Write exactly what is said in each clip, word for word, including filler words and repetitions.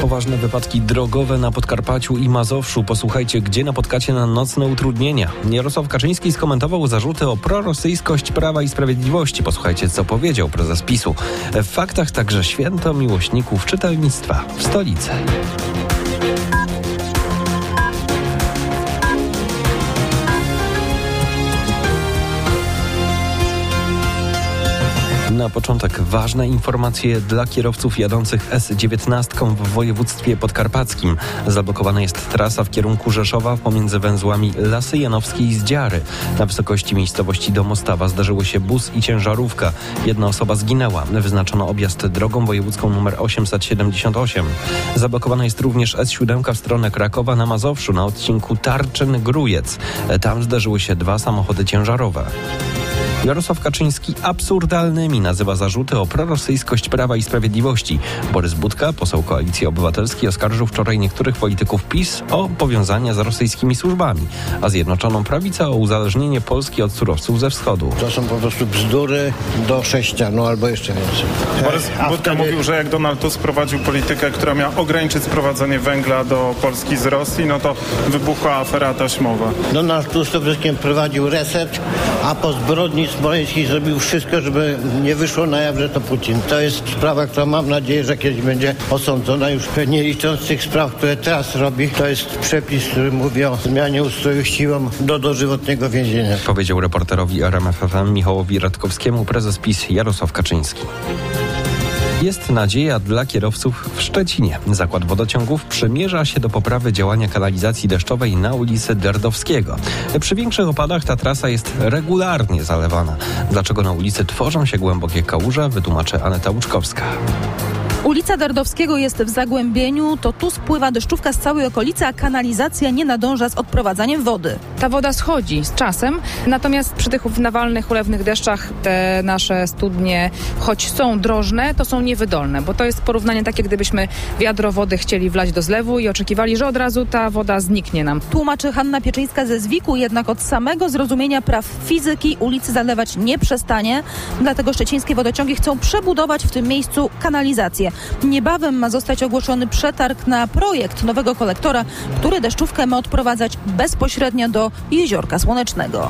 Poważne wypadki drogowe na Podkarpaciu i Mazowszu. Posłuchajcie, gdzie napotkacie na nocne utrudnienia. Jarosław Kaczyński skomentował zarzuty o prorosyjskość Prawa i Sprawiedliwości. Posłuchajcie, co powiedział prezes PiSu. W faktach także święto miłośników czytelnictwa w stolicy. Na początek ważne informacje dla kierowców jadących S dziewiętnaście w województwie podkarpackim. Zablokowana jest trasa w kierunku Rzeszowa pomiędzy węzłami Lasy Janowskie i Zdziary. Na wysokości miejscowości Domostawa zdarzyło się bus i ciężarówka. Jedna osoba zginęła. Wyznaczono objazd drogą wojewódzką nr osiemset siedemdziesiąt osiem. Zablokowana jest również S siedem w stronę Krakowa na Mazowszu na odcinku Tarczyn-Grójec. Tam zdarzyły się dwa samochody ciężarowe. Jarosław Kaczyński absurdalnymi nazywa zarzuty o prorosyjskość Prawa i Sprawiedliwości. Borys Budka, poseł Koalicji Obywatelskiej, oskarżył wczoraj niektórych polityków PiS o powiązania z rosyjskimi służbami, a Zjednoczoną Prawicę o uzależnienie Polski od surowców ze wschodu. To są po prostu bzdury do sześcianu albo jeszcze więcej. Borys Budka wtedy... mówił, że jak Donald Tusk prowadził politykę, która miała ograniczyć sprowadzanie węgla do Polski z Rosji, no to wybuchła afera taśmowa. Donald Tusk to wszystkim prowadził reset, a po zbrodni Smoleński zrobił wszystko, żeby nie wyszło na jaw, że to Putin. To jest sprawa, która mam nadzieję, że kiedyś będzie osądzona. Już nie licząc tych spraw, które teraz robi, to jest przepis, który mówi o zmianie ustroju siłą do dożywotniego więzienia. Powiedział reporterowi R M F F M Michałowi Radkowskiemu prezes PiS Jarosław Kaczyński. Jest nadzieja dla kierowców w Szczecinie. Zakład Wodociągów przymierza się do poprawy działania kanalizacji deszczowej na ulicy Derdowskiego. Przy większych opadach ta trasa jest regularnie zalewana. Dlaczego na ulicy tworzą się głębokie kałuże, wytłumaczy Aneta Łuczkowska. Ulica Derdowskiego jest w zagłębieniu, to tu spływa deszczówka z całej okolicy, a kanalizacja nie nadąża z odprowadzaniem wody. Ta woda schodzi z czasem, natomiast przy tych nawalnych, ulewnych deszczach te nasze studnie, choć są drożne, to są niewydolne, bo to jest porównanie takie, gdybyśmy wiadro wody chcieli wlać do zlewu i oczekiwali, że od razu ta woda zniknie nam. Tłumaczy Hanna Pieczyńska ze Zwiku, jednak od samego zrozumienia praw fizyki ulicy zalewać nie przestanie, dlatego szczecińskie wodociągi chcą przebudować w tym miejscu kanalizację. Niebawem ma zostać ogłoszony przetarg na projekt nowego kolektora, który deszczówkę ma odprowadzać bezpośrednio do Jeziorka Słonecznego.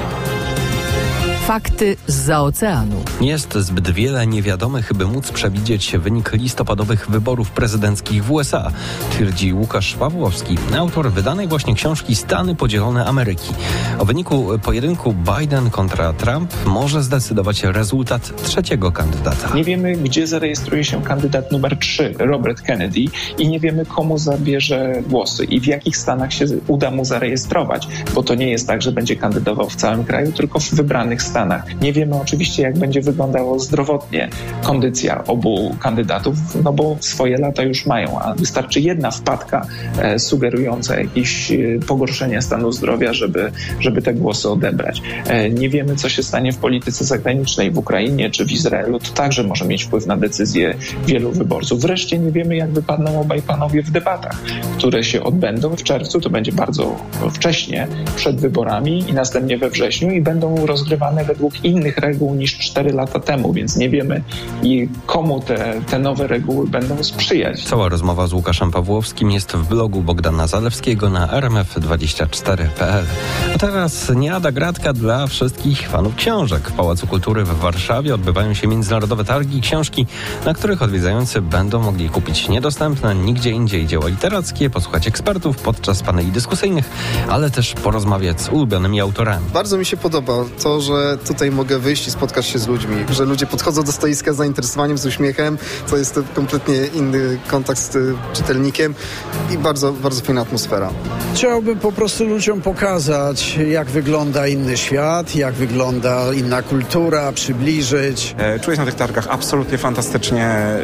Fakty zza oceanu. Jest zbyt wiele niewiadomych, by móc przewidzieć wynik listopadowych wyborów prezydenckich w U S A, twierdzi Łukasz Pawłowski, autor wydanej właśnie książki Stany Podzielone Ameryki. O wyniku pojedynku Biden kontra Trump może zdecydować rezultat trzeciego kandydata. Nie wiemy, gdzie zarejestruje się kandydat numer trzy, Robert Kennedy, i nie wiemy, komu zabierze głosy i w jakich stanach się uda mu zarejestrować, bo to nie jest tak, że będzie kandydował w całym kraju, tylko w wybranych stanach. Nie wiemy oczywiście, jak będzie wyglądało zdrowotnie kondycja obu kandydatów, no bo swoje lata już mają, a wystarczy jedna wpadka e, sugerująca jakieś e, pogorszenie stanu zdrowia, żeby, żeby te głosy odebrać. E, nie wiemy, co się stanie w polityce zagranicznej w Ukrainie czy w Izraelu. To także może mieć wpływ na decyzje wielu wyborców. Wreszcie nie wiemy, jak wypadną obaj panowie w debatach, które się odbędą w czerwcu. To będzie bardzo wcześnie, przed wyborami i następnie we wrześniu i będą rozgrywane według innych reguł niż cztery lata temu, więc nie wiemy i komu te, te nowe reguły będą sprzyjać. Cała rozmowa z Łukaszem Pawłowskim jest w blogu Bogdana Zalewskiego na r m f dwadzieścia cztery kropka p l. A teraz nie lada gratka dla wszystkich fanów książek. W Pałacu Kultury w Warszawie odbywają się międzynarodowe targi książki, na których odwiedzający będą mogli kupić niedostępne nigdzie indziej dzieła literackie, posłuchać ekspertów podczas paneli dyskusyjnych, ale też porozmawiać z ulubionymi autorami. Bardzo mi się podoba to, że tutaj mogę wyjść i spotkać się z ludźmi, że ludzie podchodzą do stoiska z zainteresowaniem, z uśmiechem, to jest to kompletnie inny kontakt z czytelnikiem i bardzo, bardzo fajna atmosfera. Chciałbym po prostu ludziom pokazać, jak wygląda inny świat, jak wygląda inna kultura, przybliżyć. Czuję się na tych targach absolutnie fantastycznie,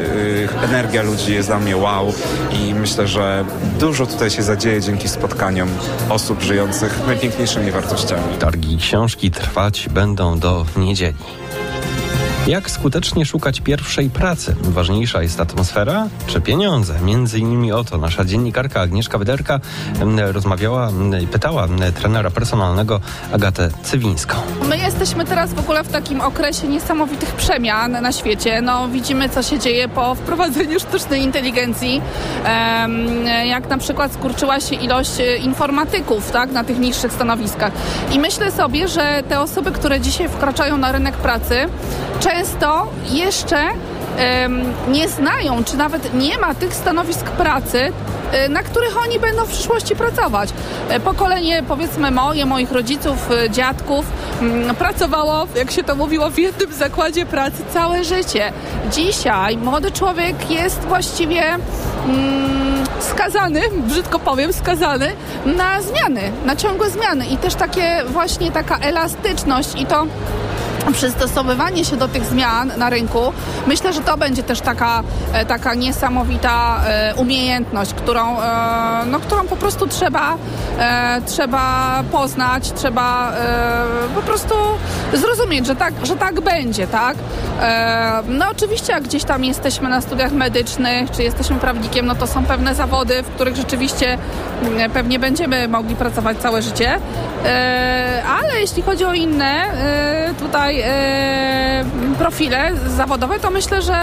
energia ludzi jest dla mnie wow i myślę, że dużo tutaj się zadzieje dzięki spotkaniom osób żyjących najpiękniejszymi wartościami. Targi książki trwać będą do niedzieli. Jak skutecznie szukać pierwszej pracy? Ważniejsza jest atmosfera czy pieniądze? Między innymi o to nasza dziennikarka Agnieszka Wyderka rozmawiała i pytała trenera personalnego Agatę Cywińską. My jesteśmy teraz w ogóle w takim okresie niesamowitych przemian na świecie. No, widzimy, co się dzieje po wprowadzeniu sztucznej inteligencji. Jak na przykład skurczyła się ilość informatyków, tak, na tych niższych stanowiskach. I myślę sobie, że te osoby, które dzisiaj wkraczają na rynek pracy, często jeszcze nie znają, czy nawet nie ma tych stanowisk pracy, na których oni będą w przyszłości pracować. Pokolenie, powiedzmy moje, moich rodziców, dziadków pracowało, jak się to mówiło, w jednym zakładzie pracy całe życie. Dzisiaj młody człowiek jest właściwie mm, skazany, brzydko powiem, skazany na zmiany, na ciągłe zmiany i też takie właśnie taka elastyczność i to przystosowywanie się do tych zmian na rynku, myślę, że to będzie też taka, taka niesamowita umiejętność, którą, no, którą po prostu trzeba, trzeba poznać, trzeba po prostu zrozumieć, że tak, że tak będzie, tak? No oczywiście jak gdzieś tam jesteśmy na studiach medycznych, czy jesteśmy prawnikiem, no to są pewne zawody, w których rzeczywiście pewnie będziemy mogli pracować całe życie, ale jeśli chodzi o inne tutaj profile zawodowe, to myślę, że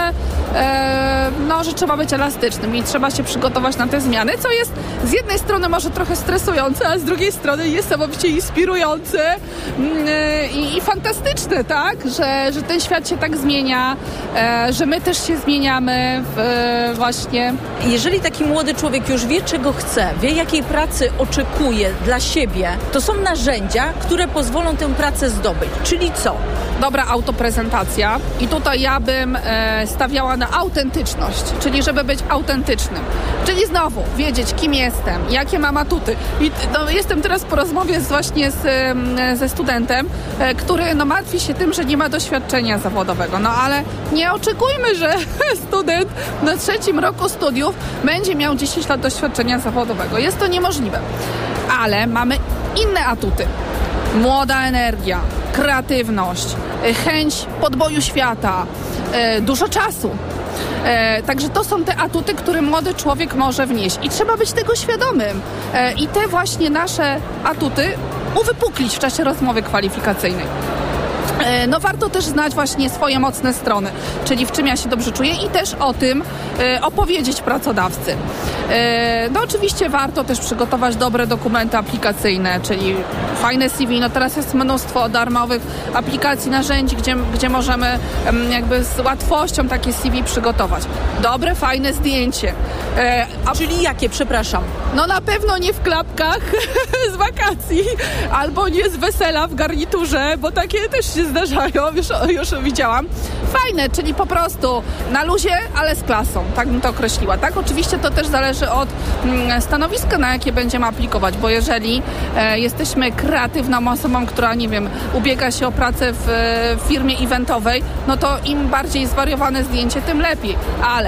no, że trzeba być elastycznym i trzeba się przygotować na te zmiany, co jest z jednej strony może trochę stresujące, a z drugiej strony niesamowicie inspirujące i, i fantastyczne, tak? Że, że ten świat się tak zmienia, że my też się zmieniamy w, właśnie. Jeżeli taki młody człowiek już wie, czego chce, wie, jakiej pracy oczekuje dla siebie, to są narzędzia, które pozwolą tę pracę zdobyć. Czyli co? Dobra autoprezentacja i tutaj ja bym e, stawiała na autentyczność, czyli żeby być autentycznym. Czyli znowu wiedzieć, kim jestem, jakie mam atuty. I no, jestem teraz po rozmowie z, właśnie z, e, ze studentem, e, który no, martwi się tym, że nie ma doświadczenia zawodowego. No ale nie oczekujmy, że student na trzecim roku studiów będzie miał dziesięć lat doświadczenia zawodowego. Jest to niemożliwe. Ale mamy inne atuty. Młoda energia, kreatywność, chęć podboju świata, dużo czasu. Także to są te atuty, które młody człowiek może wnieść i trzeba być tego świadomym i te właśnie nasze atuty uwypuklić w czasie rozmowy kwalifikacyjnej. No warto też znać właśnie swoje mocne strony, czyli w czym ja się dobrze czuję i też o tym e, opowiedzieć pracodawcy. E, no oczywiście warto też przygotować dobre dokumenty aplikacyjne, czyli fajne C V. No teraz jest mnóstwo darmowych aplikacji, narzędzi, gdzie, gdzie możemy em, jakby z łatwością takie C V przygotować. Dobre, fajne zdjęcie. E, a... Czyli jakie, przepraszam? No na pewno nie w klapkach z wakacji, albo nie z wesela w garniturze, bo takie też się zdarzają, już, już widziałam. Fajne, czyli po prostu na luzie, ale z klasą, tak bym to określiła. Tak, oczywiście to też zależy od mm, stanowiska, na jakie będziemy aplikować, bo jeżeli e, jesteśmy kreatywną osobą, która, nie wiem, ubiega się o pracę w, w firmie eventowej, no to im bardziej zwariowane zdjęcie, tym lepiej, ale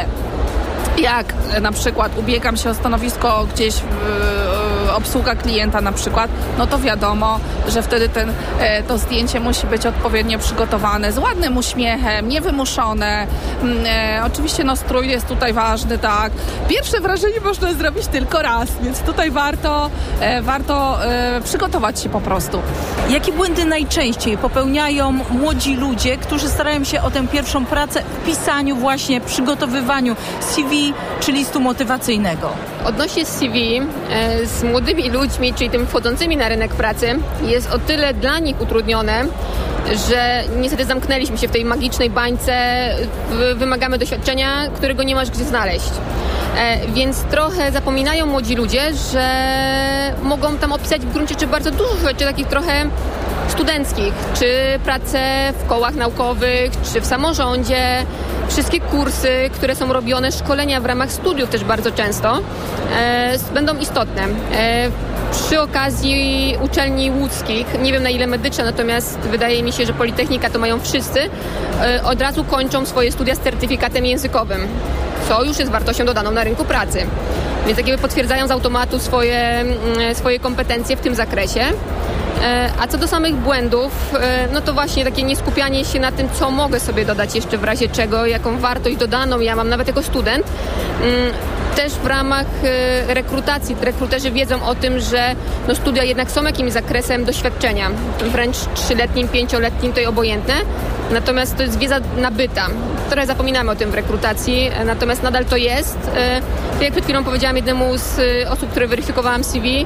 jak na przykład ubiegam się o stanowisko gdzieś w, obsługa klienta na przykład, no to wiadomo, że wtedy ten, to zdjęcie musi być odpowiednio przygotowane, z ładnym uśmiechem, niewymuszone. E, oczywiście no strój jest tutaj ważny, tak. Pierwsze wrażenie można zrobić tylko raz, więc tutaj warto, e, warto e, przygotować się po prostu. Jakie błędy najczęściej popełniają młodzi ludzie, którzy starają się o tę pierwszą pracę w pisaniu właśnie, przygotowywaniu C V czy listu motywacyjnego? Odnośnie C V e, z młodymi ludźmi, czyli tym wchodzącymi na rynek pracy, jest o tyle dla nich utrudnione, że niestety zamknęliśmy się w tej magicznej bańce, wymagamy doświadczenia, którego nie masz gdzie znaleźć. E, więc trochę zapominają młodzi ludzie, że mogą tam opisać w gruncie rzeczy bardzo dużo rzeczy takich trochę studenckich, czy pracę w kołach naukowych, czy w samorządzie, wszystkie kursy, które są robione, szkolenia w ramach studiów też bardzo często e, będą istotne. E, przy okazji uczelni łódzkich, nie wiem na ile medyczne, natomiast wydaje mi się, że Politechnika to mają wszyscy, e, od razu kończą swoje studia z certyfikatem językowym, co już jest wartością dodaną na rynku pracy. Więc jakby potwierdzają z automatu swoje, swoje kompetencje w tym zakresie. A co do samych błędów, no to właśnie takie nieskupianie się na tym, co mogę sobie dodać jeszcze w razie czego, jaką wartość dodaną ja mam nawet jako student. Też w ramach rekrutacji rekruterzy wiedzą o tym, że no studia jednak są jakimś zakresem doświadczenia, wręcz trzyletnim, pięcioletnim, to jest obojętne. Natomiast to jest wiedza nabyta. Trochę zapominamy o tym w rekrutacji, natomiast nadal to jest. Tak jak przed chwilą powiedziałam jednemu z osób, które weryfikowałam C V,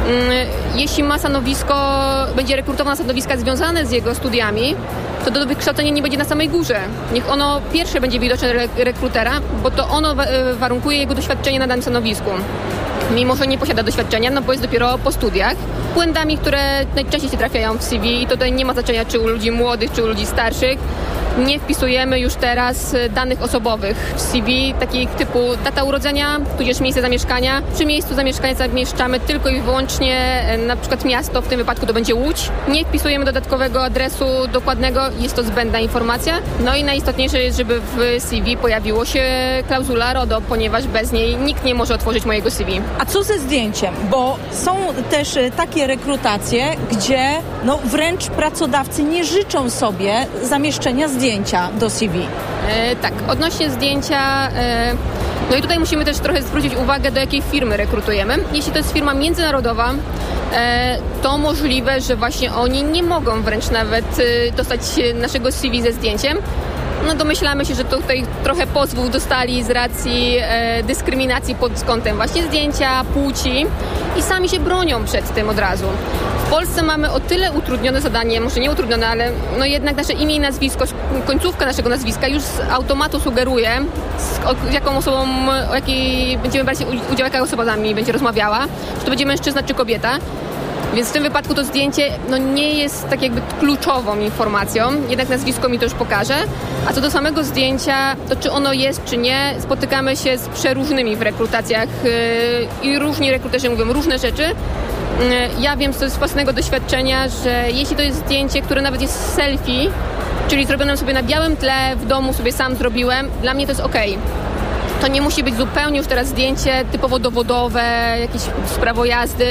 jeśli ma stanowisko, będzie rekrutował na stanowiska związane z jego studiami, to do wykształcenia nie będzie na samej górze. Niech ono pierwsze będzie widoczne rekrutera, bo to ono warunkuje jego doświadczenie na danym stanowisku. Mimo że nie posiada doświadczenia, no bo jest dopiero po studiach. Błędami, które najczęściej się trafiają w C V i tutaj nie ma znaczenia, czy u ludzi młodych, czy u ludzi starszych, nie wpisujemy już teraz danych osobowych w C V, takich typu data urodzenia, tudzież miejsce zamieszkania. Przy miejscu zamieszkania zamieszczamy tylko i wyłącznie na przykład miasto, w tym wypadku to będzie Łódź. Nie wpisujemy dodatkowego adresu dokładnego, jest to zbędna informacja. No i najistotniejsze jest, żeby w C V pojawiło się klauzula RODO, ponieważ bez niej nikt nie może otworzyć mojego C V. A co ze zdjęciem? Bo są też takie rekrutacje, gdzie no wręcz pracodawcy nie życzą sobie zamieszczenia zdjęcia do C V. E, tak, odnośnie zdjęcia, e, no i tutaj musimy też trochę zwrócić uwagę, do jakiej firmy rekrutujemy. Jeśli to jest firma międzynarodowa, e, to możliwe, że właśnie oni nie mogą wręcz nawet e, dostać naszego C V ze zdjęciem. No domyślamy się, że tutaj trochę pozwów dostali z racji e, dyskryminacji pod kątem właśnie zdjęcia, płci i sami się bronią przed tym od razu. W Polsce mamy o tyle utrudnione zadanie, może nie utrudnione, ale no jednak nasze imię i nazwisko, końcówka naszego nazwiska już z automatu sugeruje, z, o, jaką osobą, o jakiej będziemy brać udział, jaka osoba z nami będzie rozmawiała, czy to będzie mężczyzna czy kobieta. Więc w tym wypadku to zdjęcie no, nie jest tak jakby kluczową informacją, jednak nazwisko mi to już pokaże. A co do samego zdjęcia, to czy ono jest, czy nie, spotykamy się z przeróżnymi w rekrutacjach yy, i różni rekruterzy mówią różne rzeczy. Yy, ja wiem z własnego doświadczenia, że jeśli to jest zdjęcie, które nawet jest selfie, czyli zrobione sobie na białym tle, w domu sobie sam zrobiłem, dla mnie to jest okej. To nie musi być zupełnie już teraz zdjęcie typowo dowodowe, jakieś prawo jazdy.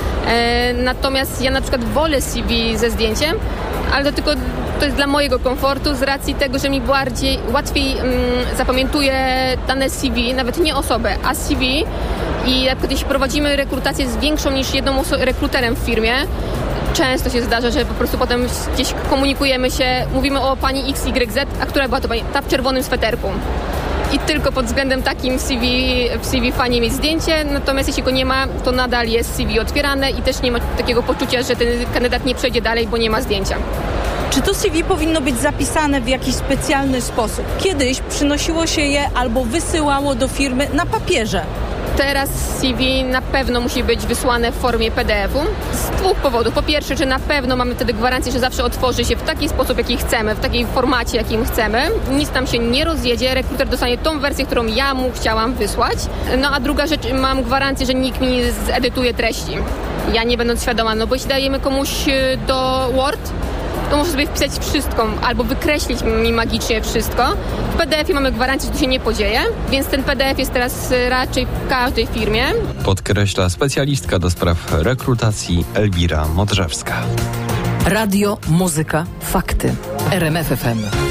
E, natomiast ja na przykład wolę C V ze zdjęciem, ale to tylko to jest dla mojego komfortu z racji tego, że mi bardziej łatwiej mm, zapamiętuję dane C V, nawet nie osobę, a C V. I na przykład jeśli prowadzimy rekrutację z większą niż jedną oso- rekruterem w firmie, często się zdarza, że po prostu potem gdzieś komunikujemy się, mówimy o pani X Y Z, a która była to pani? Ta w czerwonym sweterku. I tylko pod względem takim C V, w C V fajnie mieć zdjęcie, natomiast jeśli go nie ma, to nadal jest C V otwierane i też nie ma takiego poczucia, że ten kandydat nie przejdzie dalej, bo nie ma zdjęcia. Czy to C V powinno być zapisane w jakiś specjalny sposób? Kiedyś przynosiło się je albo wysyłało do firmy na papierze. Teraz C V na pewno musi być wysłane w formie P D F-u z dwóch powodów. Po pierwsze, że na pewno mamy wtedy gwarancję, że zawsze otworzy się w taki sposób, jaki chcemy, w takiej formacie, jakim chcemy. Nic tam się nie rozjedzie, rekruter dostanie tą wersję, którą ja mu chciałam wysłać. No a druga rzecz, mam gwarancję, że nikt mi nie zedytuje treści. Ja nie będąc świadoma, no bo jeśli dajemy komuś do Word, to może sobie wpisać wszystko albo wykreślić mi magicznie wszystko. W P D F-ie mamy gwarancję, że to się nie podzieje, więc ten P D F jest teraz raczej w każdej firmie. Podkreśla specjalistka do spraw rekrutacji Elwira Modrzewska. Radio, muzyka, fakty. R M F F M.